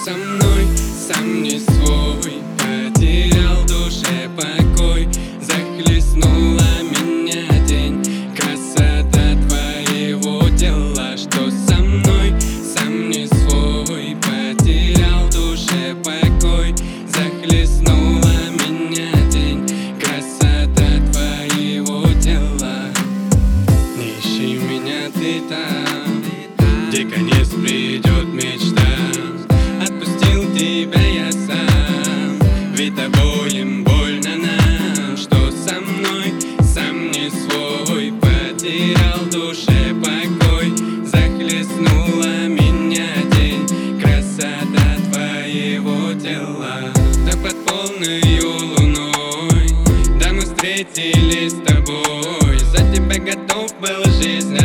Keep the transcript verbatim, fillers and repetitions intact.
со мной сам не свой, потерял в душе покой, захлестнула меня тень, красота твоего тела. Что со мной сам не свой, потерял в душе покой, захлестнула меня тень, красота твоего тела. Не ищи меня ты там, где конец придет мечта. Отпустил тебя я сам, ведь обоим больно нам. Что со мной сам не свой, потерял в душе покой, захлестнула меня тень, красота твоего тела. Да под полною луной, да мы встретились с тобой, за тебя готов был жизнь